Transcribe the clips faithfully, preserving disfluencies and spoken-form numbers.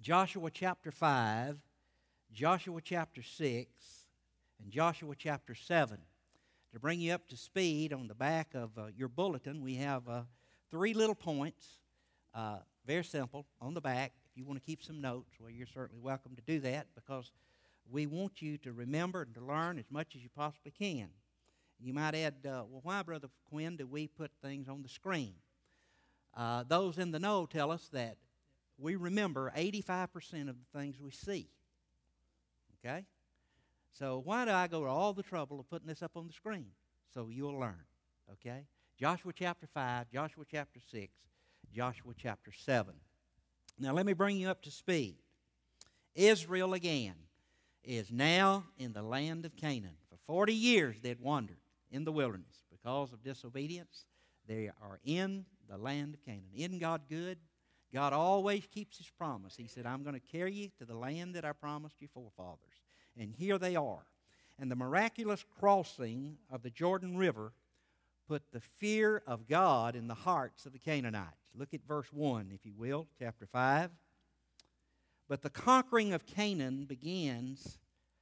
Joshua chapter five, Joshua chapter six, and Joshua chapter seven. To bring you up to speed, on the back of uh, your bulletin, we have uh, three little points, uh, very simple, on the back. If you want to keep some notes, well, you're certainly welcome to do that, because we want you to remember and to learn as much as you possibly can. You might add, uh, well, why, Brother Quinn, do we put things on the screen? Uh, those in the know tell us that we remember eighty-five percent of the things we see. Okay? So why do I go to all the trouble of putting this up on the screen? So you'll learn. Okay? Joshua chapter five, Joshua chapter six, Joshua chapter seven. Now let me bring you up to speed. Israel again is now in the land of Canaan. For forty years they'd wandered in the wilderness because of disobedience. They are in the land of Canaan. Isn't God good? God always keeps His promise. He said, I'm going to carry you to the land that I promised your forefathers. And here they are. And the miraculous crossing of the Jordan River put the fear of God in the hearts of the Canaanites. Look at verse one, if you will, chapter five. But the conquering of Canaan begins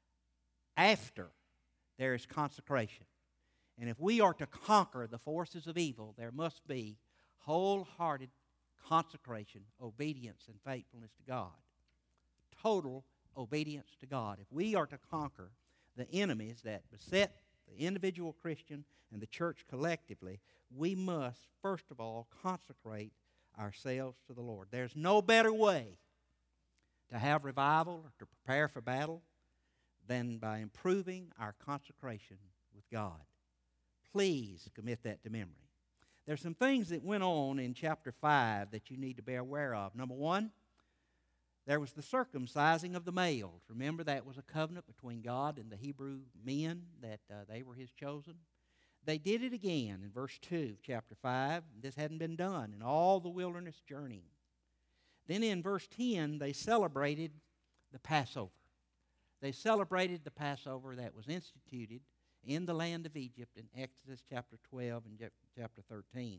after there is consecration. And if we are to conquer the forces of evil, there must be wholehearted consecration, obedience, and faithfulness to God. Total obedience to God. If we are to conquer the enemies that beset the individual Christian and the church collectively, we must, first of all, consecrate ourselves to the Lord. There's no better way to have revival or to prepare for battle than by improving our consecration with God. Please commit that to memory. There's some things that went on in chapter five that you need to be aware of. Number one, there was the circumcising of the males. Remember, that was a covenant between God and the Hebrew men, that uh, they were His chosen. They did it again in verse two, chapter five. This hadn't been done in all the wilderness journey. Then in verse ten, they celebrated the Passover. They celebrated the Passover that was instituted in the land of Egypt in Exodus chapter twelve and chapter thirteen.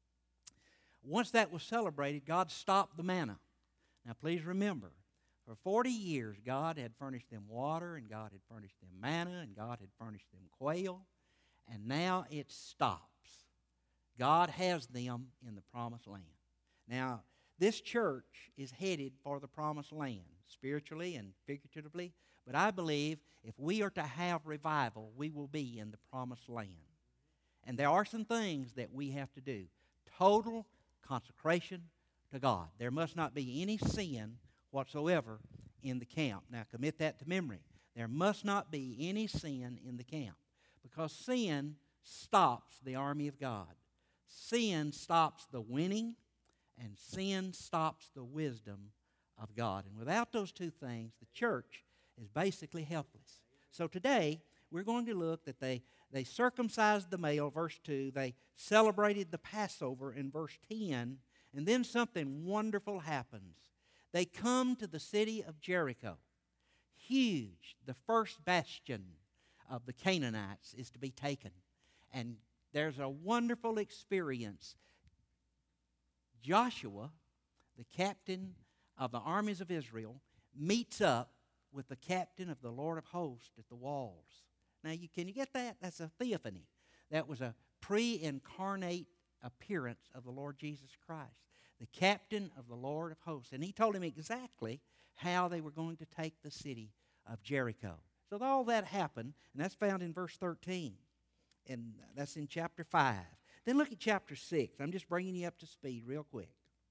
Once that was celebrated, God stopped the manna. Now please remember, for forty years God had furnished them water, and God had furnished them manna, and God had furnished them quail, and now it stops. God has them in the promised land. Now, this church is headed for the promised land, spiritually and figuratively, but I believe if we are to have revival, we will be in the promised land. And there are some things that we have to do. Total consecration to God. There must not be any sin whatsoever in the camp. Now, commit that to memory. There must not be any sin in the camp, because sin stops the army of God. Sin stops the winning, and sin stops the wisdom of God. And without those two things, the church is basically helpless. So today, we're going to look that they, they circumcised the male, verse two. They celebrated the Passover in verse ten. And then something wonderful happens. They come to the city of Jericho. Huge. The first bastion of the Canaanites is to be taken. And there's a wonderful experience. Joshua, the captain of the armies of Israel, meets up with the captain of the Lord of hosts at the walls. Now, you, can you get that? That's a theophany. That was a pre-incarnate appearance of the Lord Jesus Christ, the captain of the Lord of hosts. And He told him exactly how they were going to take the city of Jericho. So all that happened, and that's found in verse thirteen. And that's in chapter five. Then look at chapter six. I'm just bringing you up to speed real quick.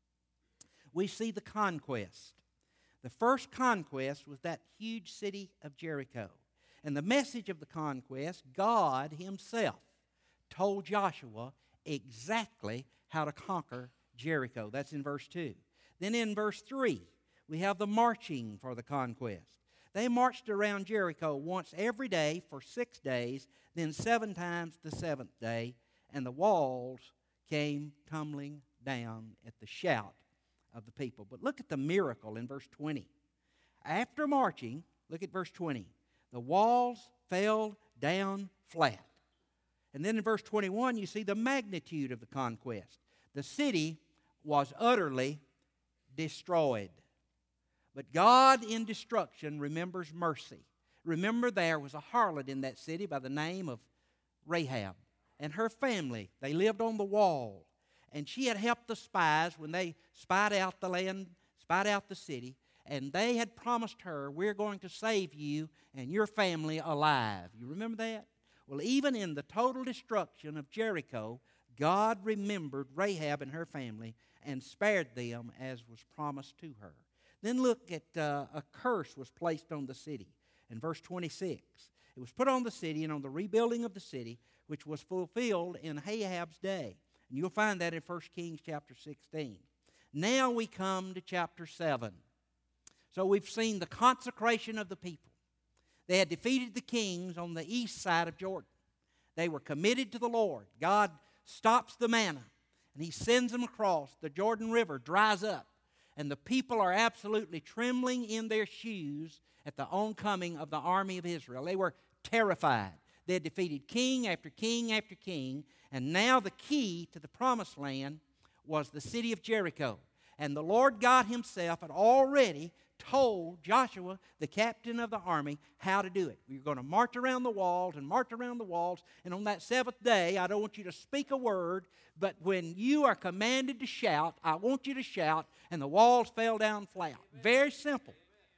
We see the conquest. The first conquest was that huge city of Jericho. And the message of the conquest, God Himself told Joshua exactly how to conquer Jericho. That's in verse two. Then in verse three, we have the marching for the conquest. They marched around Jericho once every day for six days, then seven times the seventh day, and the walls came tumbling down at the shout of the people. But look at the miracle in verse twenty. After marching, look at verse twenty. The walls fell down flat. And then in verse twenty-one, you see the magnitude of the conquest. The city was utterly destroyed. But God in destruction remembers mercy. Remember, there was a harlot in that city by the name of Rahab. And her family, they lived on the wall. And she had helped the spies when they spied out the land, spied out the city. And they had promised her, we're going to save you and your family alive. You remember that? Well, even in the total destruction of Jericho, God remembered Rahab and her family and spared them as was promised to her. Then look at uh, a curse was placed on the city. In verse twenty-six, it was put on the city and on the rebuilding of the city, which was fulfilled in Ahab's day. And you'll find that in First Kings chapter sixteen. Now we come to chapter seven. So we've seen the consecration of the people. They had defeated the kings on the east side of Jordan. They were committed to the Lord. God stops the manna, and He sends them across. The Jordan River dries up, and the people are absolutely trembling in their shoes at the oncoming of the army of Israel. They were terrified. They had defeated king after king after king, and now the key to the promised land was the city of Jericho. And the Lord God Himself had already told Joshua, the captain of the army, how to do it. You're going to march around the walls and march around the walls, and on that seventh day, I don't want you to speak a word, but when you are commanded to shout, I want you to shout, and the walls fell down flat. Very simple.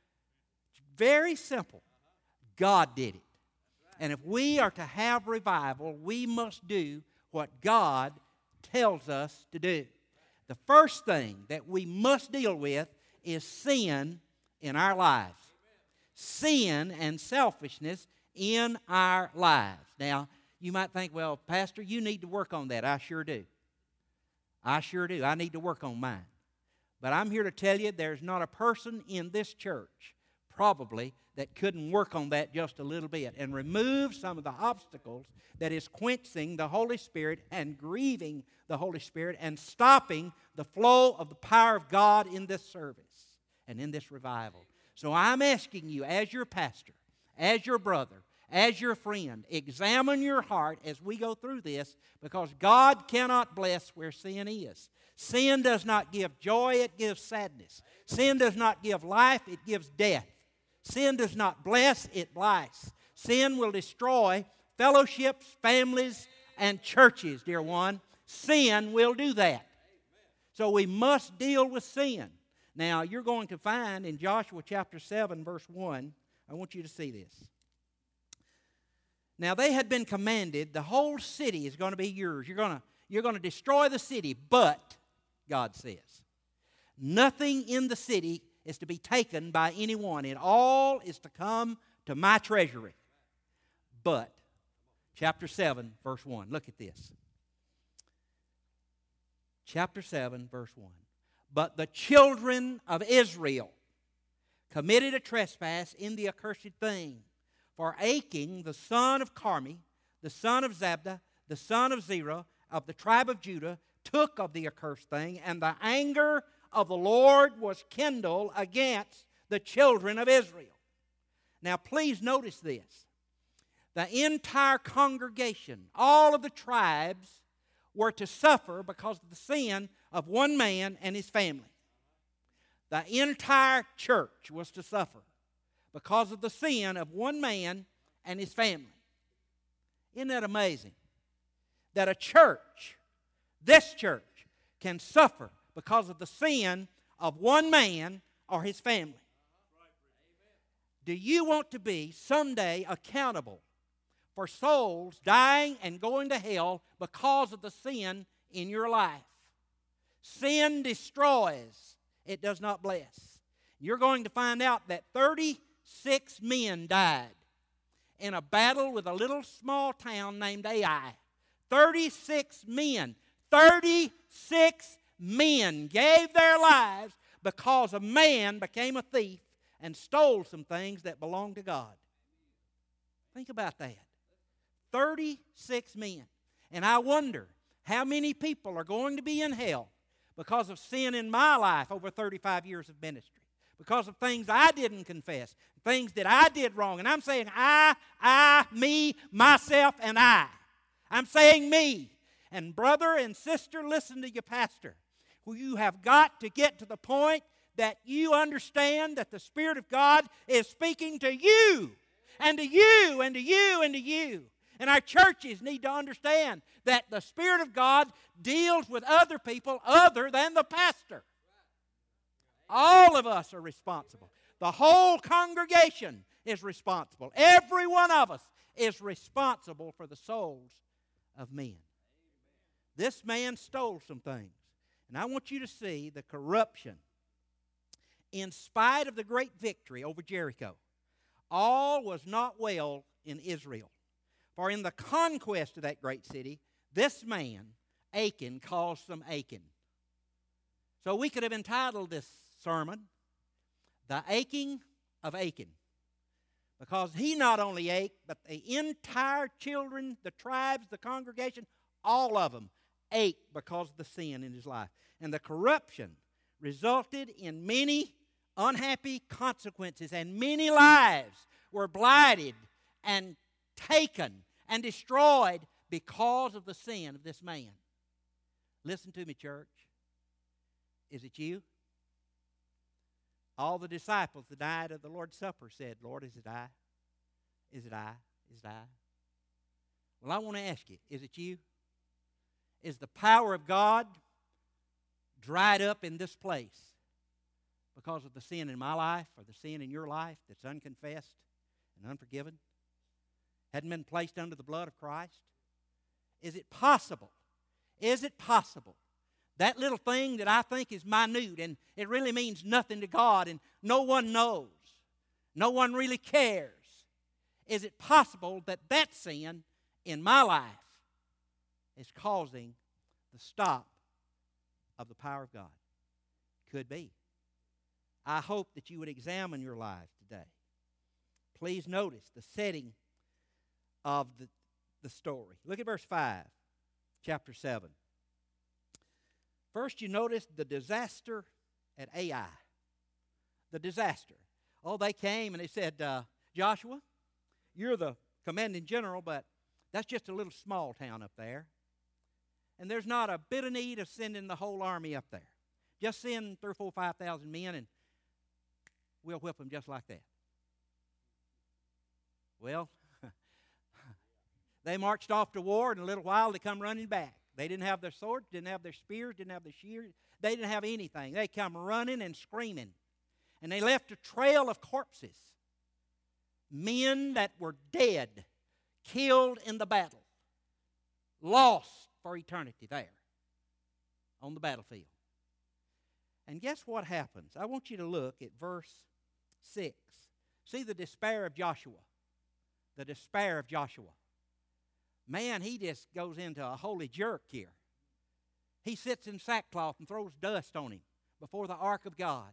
Very simple. God did it. And if we are to have revival, we must do what God tells us to do. The first thing that we must deal with is sin in our lives. Sin and selfishness in our lives. Now, you might think, well, Pastor, you need to work on that. I sure do. I sure do. I need to work on mine. But I'm here to tell you there's not a person in this church probably that couldn't work on that just a little bit and remove some of the obstacles that is quenching the Holy Spirit and grieving the Holy Spirit and stopping the flow of the power of God in this service and in this revival. So I'm asking you, as your pastor, as your brother, as your friend, examine your heart as we go through this, because God cannot bless where sin is. Sin does not give joy, it gives sadness. Sin does not give life, it gives death. Sin does not bless, it blights. Sin will destroy fellowships, families, and churches, dear one. Sin will do that. So we must deal with sin. Now, you're going to find in Joshua chapter seven, verse one, I want you to see this. Now, they had been commanded, the whole city is going to be yours. You're going to, you're going to destroy the city, but, God says, nothing in the city is to be taken by anyone. It all is to come to my treasury. But, chapter seven, verse one, look at this. Chapter seven, verse one. But the children of Israel committed a trespass in the accursed thing. For Achim, the son of Carmi, the son of Zabda, the son of Zerah, of the tribe of Judah, took of the accursed thing, and the anger of the Lord was kindled against the children of Israel. Now please notice this. The entire congregation, all of the tribes, were to suffer because of the sin of one man and his family. The entire church was to suffer because of the sin of one man and his family. Isn't that amazing? That a church, this church, can suffer because of the sin of one man or his family. Do you want to be someday accountable for souls dying and going to hell because of the sin in your life? Sin destroys, it does not bless. You're going to find out that thirty-six men died in a battle with a little small town named Ai. thirty-six men. thirty-six men gave their lives because a man became a thief and stole some things that belonged to God. Think about that. thirty-six men. And I wonder how many people are going to be in hell because of sin in my life over thirty-five years of ministry. Because of things I didn't confess, things that I did wrong. And I'm saying I, I, me, myself, and I. I'm saying me. And brother and sister, listen to your pastor. You have got to get to the point that you understand that the Spirit of God is speaking to you, and to you, and to you, and to you. And our churches need to understand that the Spirit of God deals with other people other than the pastor. All of us are responsible. The whole congregation is responsible. Every one of us is responsible for the souls of men. This man stole some things. And I want you to see the corruption. In spite of the great victory over Jericho, all was not well in Israel. For in the conquest of that great city, this man, Achan, caused some Achan. So we could have entitled this sermon, The Aching of Achan. Because he not only ached, but the entire children, the tribes, the congregation, all of them ached because of the sin in his life. And the corruption resulted in many unhappy consequences, and many lives were blighted and taken and destroyed because of the sin of this man. Listen to me, church. Is it you? All the disciples the night of the Lord's Supper said, Lord, is it I? Is it I? Is it I? Well, I want to ask you, is it you? Is the power of God dried up in this place because of the sin in my life or the sin in your life that's unconfessed and unforgiven? Hadn't been placed under the blood of Christ? Is it possible? Is it possible? That little thing that I think is minute and it really means nothing to God and no one knows, no one really cares. Is it possible that that sin in my life is causing the stop of the power of God? Could be. I hope that you would examine your life today. Please notice the setting of the, the story. Look at verse five, chapter seven. First, you notice the disaster at Ai. The disaster. Oh, they came and they said, uh, Joshua, you're the commanding general, but that's just a little small town up there. And there's not a bit of need of sending the whole army up there. Just send three, four, five thousand men and we'll whip them just like that. Well, they marched off to war, and in a little while they come running back. They didn't have their swords, didn't have their spears, didn't have their shears. They didn't have anything. They come running and screaming. And they left a trail of corpses. Men that were dead, killed in the battle, lost for eternity there on the battlefield. And guess what happens? I want you to look at verse six. See the despair of Joshua. The despair of Joshua. Man, he just goes into a holy jerk here. He sits in sackcloth and throws dust on him before the ark of God.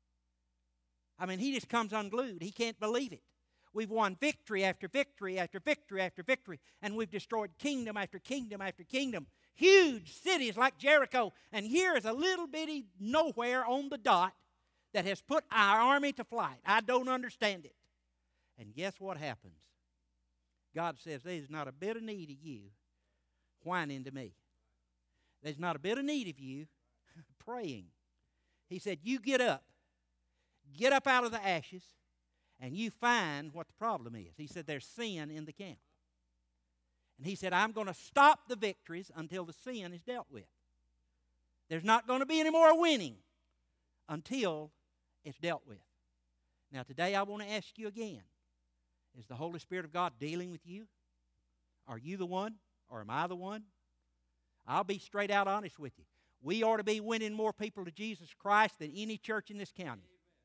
I mean, he just comes unglued. He can't believe it. We've won victory after victory after victory after victory, and we've destroyed kingdom after kingdom after kingdom. Huge cities like Jericho, and here is a little bitty nowhere on the dot that has put our army to flight. I don't understand it. And guess what happens? God says, there's not a bit of need of you whining to me. There's not a bit of need of you praying. He said, you get up. Get up out of the ashes, and you find what the problem is. He said, there's sin in the camp. And he said, I'm going to stop the victories until the sin is dealt with. There's not going to be any more winning until it's dealt with. Now, today I want to ask you again, is the Holy Spirit of God dealing with you? Are you the one, or am I the one? I'll be straight out honest with you. We ought to be winning more people to Jesus Christ than any church in this county.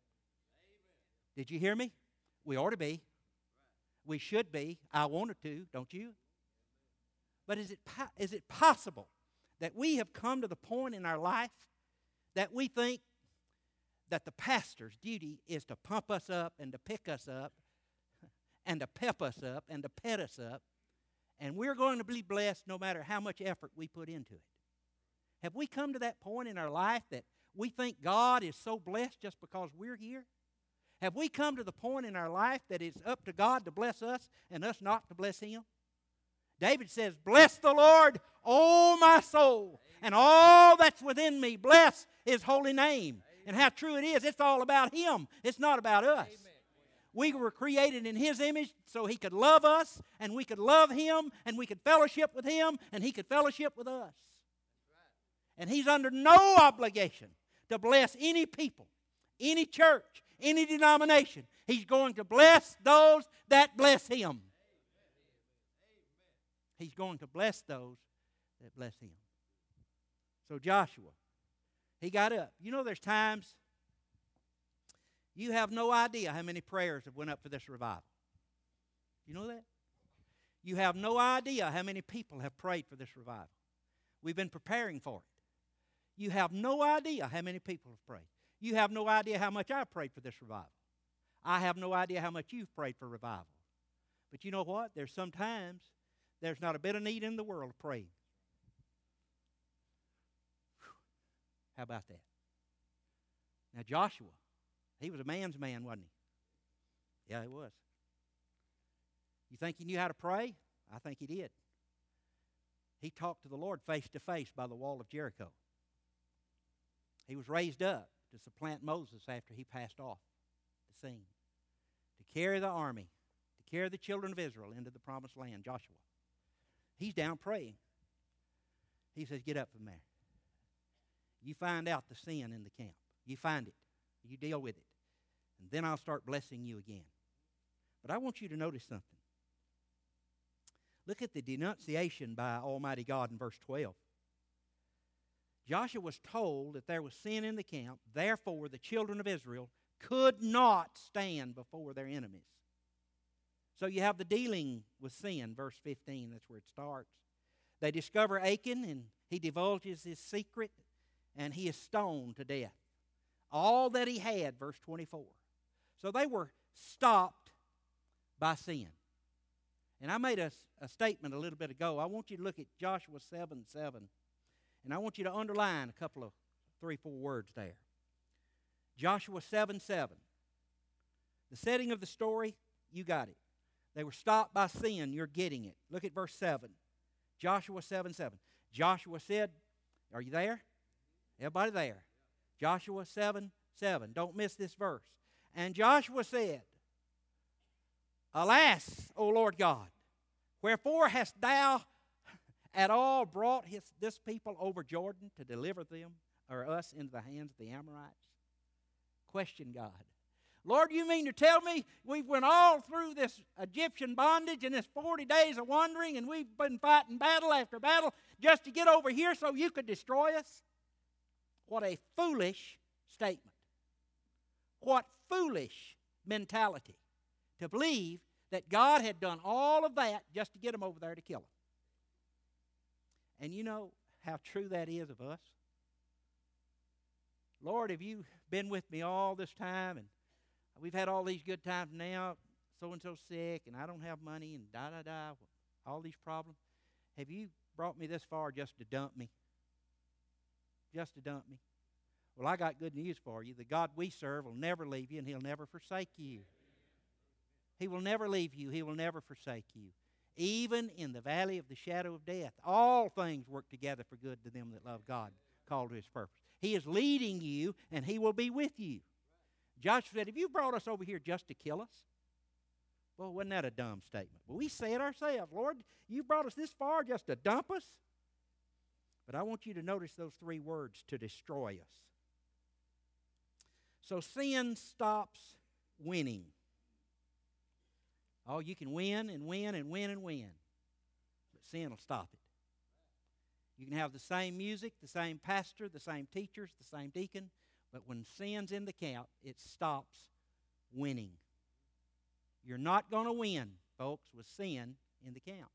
Amen. Did you hear me? We ought to be. We should be. I wanted to, don't you? But is it, is it possible that we have come to the point in our life that we think that the pastor's duty is to pump us up and to pick us up and to pep us up and to pet us up, and we're going to be blessed no matter how much effort we put into it? Have we come to that point in our life that we think God is so blessed just because we're here? Have we come to the point in our life that it's up to God to bless us and us not to bless Him? David says, bless the Lord, O my soul, and all that's within me. Bless His holy name. And how true it is, it's all about Him. It's not about us. Amen. We were created in His image so He could love us, and we could love Him, and we could fellowship with Him, and He could fellowship with us. And He's under no obligation to bless any people, any church, any denomination. He's going to bless those that bless Him. He's going to bless those that bless Him. So Joshua, he got up. You know, there's times you have no idea how many prayers have went up for this revival. You know that? You have no idea how many people have prayed for this revival. We've been preparing for it. You have no idea how many people have prayed. You have no idea how much I've prayed for this revival. I have no idea how much you've prayed for revival. But you know what? There's sometimes there's not a bit of need in the world of praying. How about that? Now Joshua, he was a man's man, wasn't he? Yeah, he was. You think he knew how to pray? I think he did. He talked to the Lord face to face by the wall of Jericho. He was raised up to supplant Moses after he passed off the scene, to carry the army, to carry the children of Israel into the promised land, Joshua. He's down praying. He says, get up from there. You find out the sin in the camp. You find it. You deal with it. And then I'll start blessing you again. But I want you to notice something. Look at the denunciation by Almighty God in verse twelve. Joshua was told that there was sin in the camp, therefore the children of Israel could not stand before their enemies. So you have the dealing with sin, verse fifteen, that's where it starts. They discover Achan, and he divulges his secret, and he is stoned to death. All that he had, verse twenty-four. So they were stopped by sin. And I made a, a statement a little bit ago. I want you to look at Joshua seven seven. And I want you to underline a couple of three, four words there. Joshua seven seven. The setting of the story, you got it. They were stopped by sin. You're getting it. Look at verse seven. Joshua seven seven. Joshua said, are you there? Everybody there? Joshua seven seven. Don't miss this verse. And Joshua said, alas, O Lord God, wherefore hast thou at all brought his, this people over Jordan to deliver them or us into the hands of the Amorites? Question God. Lord, you mean to tell me we've went all through this Egyptian bondage and this forty days of wandering, and we've been fighting battle after battle just to get over here so you could destroy us? What a foolish statement. What foolish mentality to believe that God had done all of that just to get them over there to kill them. And you know how true that is of us? Lord, have you been with me all this time, and we've had all these good times now, so-and-so sick, and I don't have money, and da-da-da, all these problems. Have you brought me this far just to dump me? Just to dump me? Well, I got good news for you. The God we serve will never leave you, and He'll never forsake you. He will never leave you. He will never forsake you. Even in the valley of the shadow of death, all things work together for good to them that love God, called to His purpose. He is leading you, and He will be with you. Joshua said, have you brought us over here just to kill us? Well, wasn't that a dumb statement? Well, we say it ourselves. Lord, you brought us this far just to dump us? But I want you to notice those three words, to destroy us. So sin stops winning. Oh, you can win and win and win and win, but sin will stop it. You can have the same music, the same pastor, the same teachers, the same deacon, but when sin's in the camp, it stops winning. You're not going to win, folks, with sin in the camp.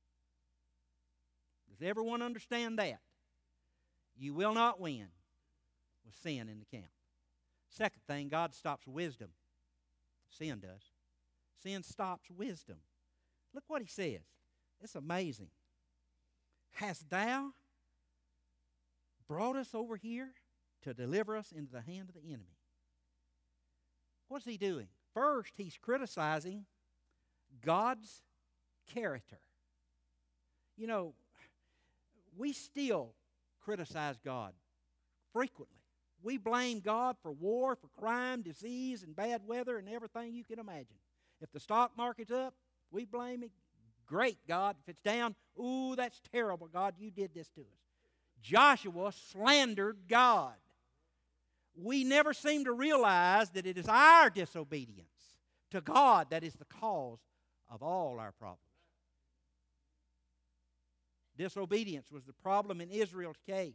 Does everyone understand that? You will not win with sin in the camp. Second thing, God stops wisdom. Sin does. Sin stops wisdom. Look what He says. It's amazing. Hast thou brought us over here to deliver us into the hand of the enemy? What's He doing? First, He's criticizing God's character. You know, we still criticize God frequently. We blame God for war, for crime, disease, and bad weather, and everything you can imagine. If the stock market's up, we blame it. Great, God. If it's down, ooh, that's terrible, God, you did this to us. Joshua slandered God. We never seem to realize that it is our disobedience to God that is the cause of all our problems. Disobedience was the problem in Israel's case.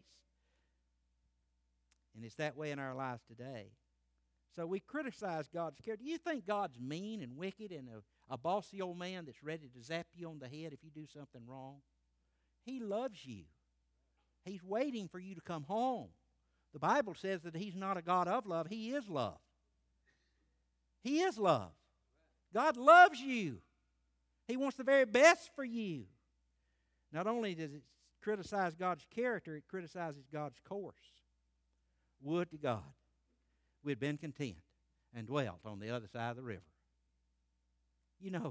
And it's that way in our lives today. So we criticize God's character. Do you think God's mean and wicked and a, a bossy old man that's ready to zap you on the head if you do something wrong? He loves you. He's waiting for you to come home. The Bible says that He's not a God of love. He is love. He is love. God loves you. He wants the very best for you. Not only does it criticize God's character, it criticizes God's course. Would to God we'd been content and dwelt on the other side of the river. You know,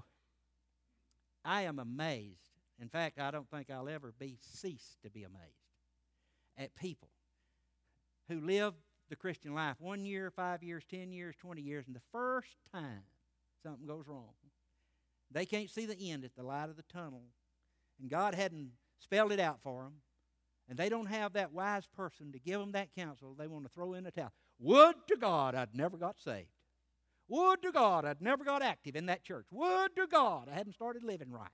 I am amazed. In fact, I don't think I'll ever be cease to be amazed at people who live the Christian life one year, five years, ten years, twenty years, and the first time something goes wrong, they can't see the end at the light of the tunnel, and God hadn't spelled it out for them, and they don't have that wise person to give them that counsel. They want to throw in the towel. Would to God I'd never got saved. Would to God I'd never got active in that church. Would to God I hadn't started living right.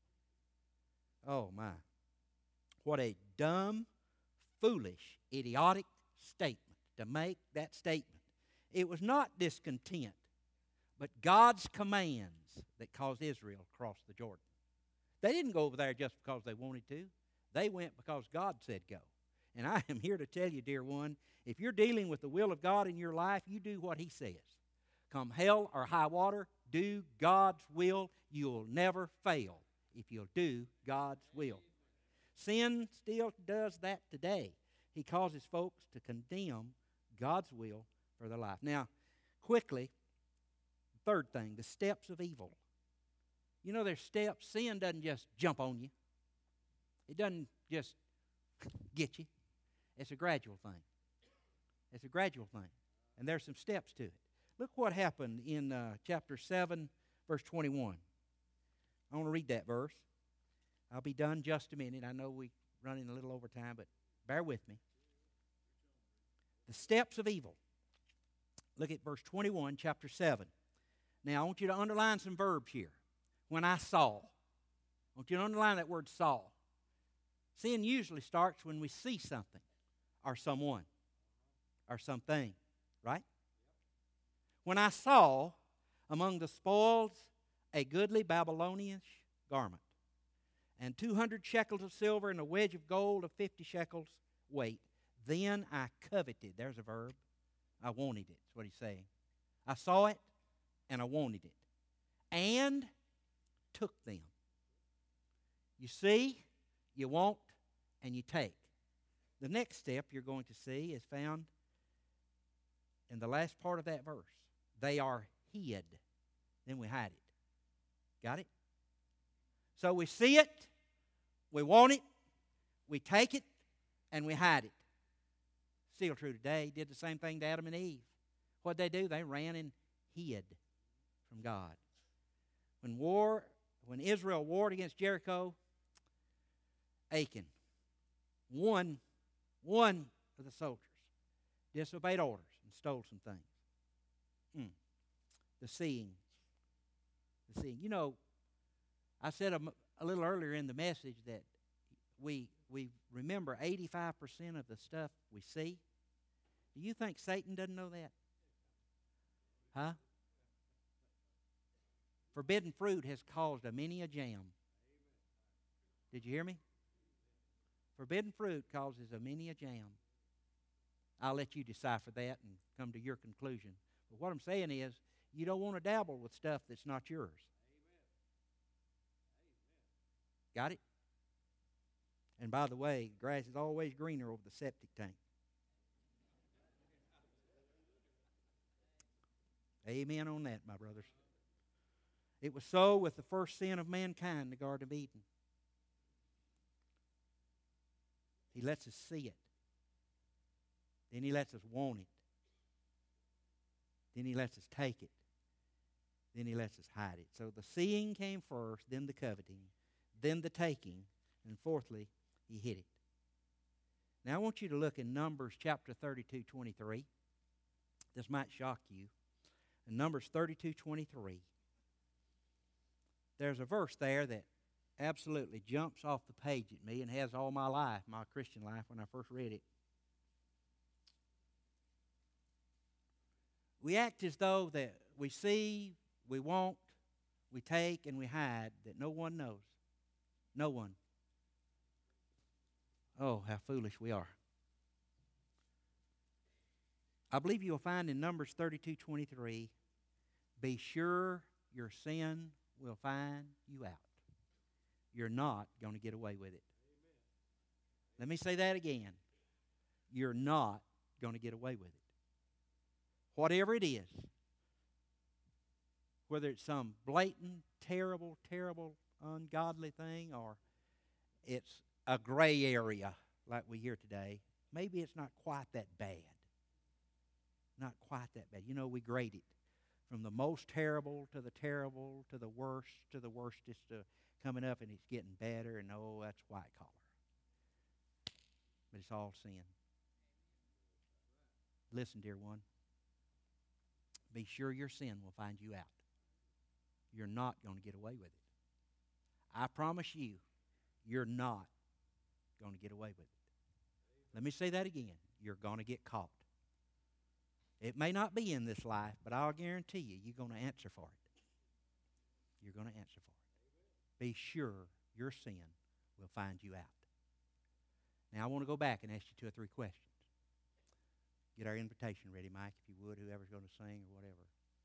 Oh, my. What a dumb, foolish, idiotic statement to make that statement. It was not discontent, but God's commands that caused Israel to cross the Jordan. They didn't go over there just because they wanted to. They went because God said go. And I am here to tell you, dear one, if you're dealing with the will of God in your life, you do what He says. Come hell or high water, do God's will. You'll never fail if you'll do God's will. Sin still does that today. He causes folks to condemn God's will for their life. Now, quickly, third thing, the steps of evil. You know, there's steps. Sin doesn't just jump on you. It doesn't just get you. It's a gradual thing. It's a gradual thing. And there's some steps to it. Look what happened in uh, chapter seven, verse twenty-one. I want to read that verse. I'll be done just a minute. I know we're running a little over time, but bear with me. The steps of evil. Look at verse twenty-one, chapter seven. Now, I want you to underline some verbs here. When I saw. I want you to underline that word saw. Sin usually starts when we see something or someone or something, right? When I saw among the spoils a goodly Babylonian garment, and two hundred shekels of silver and a wedge of gold of fifty shekels weight, then I coveted. There's a verb. I wanted it. That's what he's saying. I saw it and I wanted it. And took them. You see, you want, and you take. The next step you're going to see is found in the last part of that verse. They are hid. Then we hide it. Got it? So we see it, we want it, we take it, and we hide it. Still true today. Did the same thing to Adam and Eve. What did they do? They ran and hid from God. When war, when Israel warred against Jericho, Achan, one, one of the soldiers, disobeyed orders and stole some things. Mm. The seeing. The seeing. You know, I said a, a little earlier in the message that we we remember eighty-five percent of the stuff we see. Do you think Satan doesn't know that? Huh? Forbidden fruit has caused a many a jam. Did you hear me? Forbidden fruit causes a many a jam. I'll let you decipher that and come to your conclusion. But what I'm saying is, you don't want to dabble with stuff that's not yours. Got it? And by the way, grass is always greener over the septic tank. Amen on that, my brothers. It was so with the first sin of mankind in the Garden of Eden. He lets us see it. Then He lets us want it. Then He lets us take it. Then He lets us hide it. So the seeing came first, then the coveting, then the taking, and fourthly, He hid it. Now I want you to look in Numbers chapter thirty-two, twenty-three. This might shock you. In Numbers thirty-two, twenty-three, there's a verse there that absolutely jumps off the page at me and has all my life, my Christian life, when I first read it. We act as though that we see, we want, we take, and we hide, that no one knows. No one. Oh, how foolish we are. I believe you'll find in Numbers thirty-two, twenty-three, be sure your sin will find you out. You're not going to get away with it. Let me say that again. You're not going to get away with it. Whatever it is, whether it's some blatant, terrible, terrible, ungodly thing, or it's a gray area like we hear today, maybe it's not quite that bad. Not quite that bad. You know, we grade it from the most terrible to the terrible to the worst to the worstest to coming up, and it's getting better, and oh, that's white collar. But it's all sin. Listen, dear one. Be sure your sin will find you out. You're not going to get away with it. I promise you, you're not going to get away with it. Let me say that again. You're going to get caught. It may not be in this life, but I'll guarantee you, you're going to answer for it. You're going to answer for it. Be sure your sin will find you out. Now, I want to go back and ask you two or three questions. Get our invitation ready, Mike, if you would, whoever's going to sing or whatever.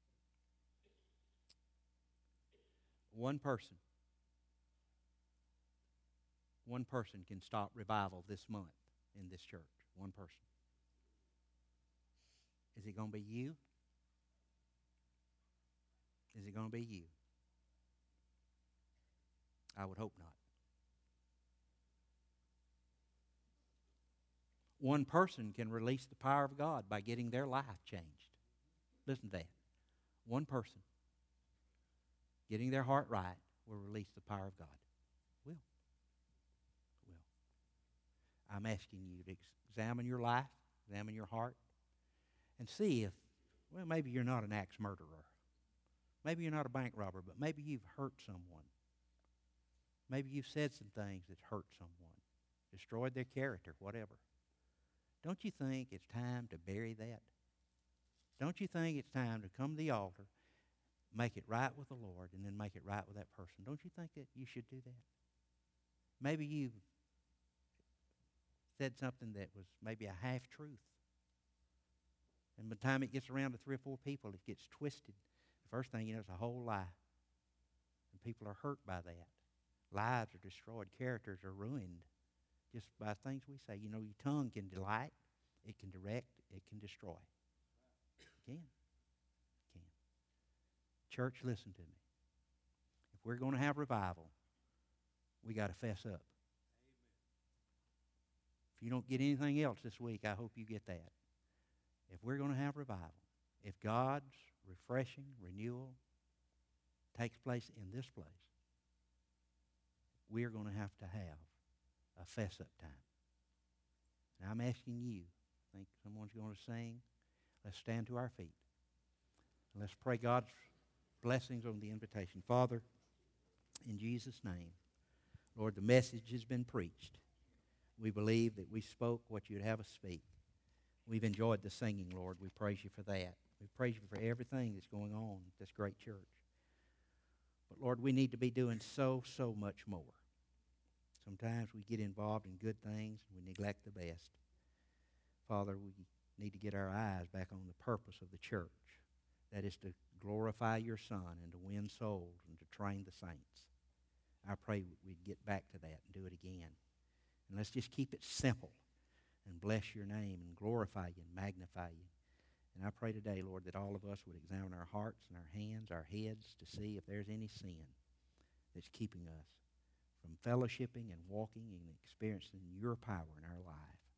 One person, one person can stop revival this month in this church. One person. Is it going to be you? Is it going to be you? I would hope not. One person can release the power of God by getting their life changed. Listen to that. One person getting their heart right will release the power of God. Will. Will. I'm asking you to examine your life, examine your heart, and see if, well, maybe you're not an axe murderer. Maybe you're not a bank robber, but maybe you've hurt someone. Maybe you've said some things that hurt someone, destroyed their character, whatever. Don't you think it's time to bury that? Don't you think it's time to come to the altar, make it right with the Lord, and then make it right with that person? Don't you think that you should do that? Maybe you've said something that was maybe a half-truth. And by the time it gets around to three or four people, it gets twisted. The first thing you know, it's a whole lie. And people are hurt by that. Lives are destroyed. Characters are ruined just by things we say. You know, your tongue can delight, it can direct, it can destroy. It can. It can. Church, listen to me. If we're going to have revival, we got to fess up. If you don't get anything else this week, I hope you get that. If we're going to have revival, if God's refreshing renewal takes place in this place, we're going to have to have a fess-up time. And I'm asking you, I think someone's going to sing. Let's stand to our feet. And let's pray God's blessings on the invitation. Father, in Jesus' name, Lord, the message has been preached. We believe that we spoke what you'd have us speak. We've enjoyed the singing, Lord. We praise you for that. We praise you for everything that's going on at this great church. But, Lord, we need to be doing so, so much more. Sometimes we get involved in good things and we neglect the best. Father, we need to get our eyes back on the purpose of the church. That is to glorify your Son and to win souls and to train the saints. I pray we'd get back to that and do it again. And let's just keep it simple and bless your name and glorify you and magnify you. And I pray today, Lord, that all of us would examine our hearts and our hands, our heads, to see if there's any sin that's keeping us from fellowshipping and walking and experiencing your power in our life.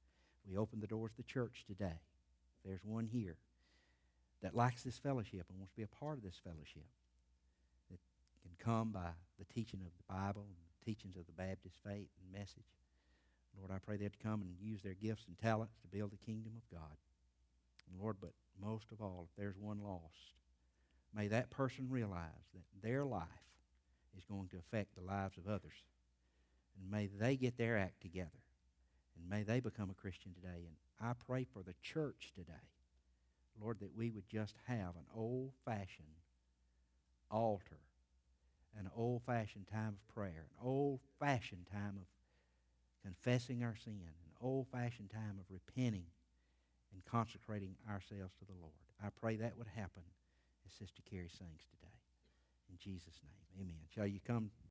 We open the doors of the church today. If there's one here that likes this fellowship and wants to be a part of this fellowship, that can come by the teaching of the Bible and the teachings of the Baptist faith and message, Lord, I pray they'd come and use their gifts and talents to build the kingdom of God. And Lord, but most of all, if there's one lost, may that person realize that their life is going to affect the lives of others. And may they get their act together. And may they become a Christian today. And I pray for the church today, Lord, that we would just have an old-fashioned altar, an old-fashioned time of prayer, an old-fashioned time of confessing our sin, an old-fashioned time of repenting and consecrating ourselves to the Lord. I pray that would happen as Sister Carrie sings today. In Jesus' name, amen. Shall you come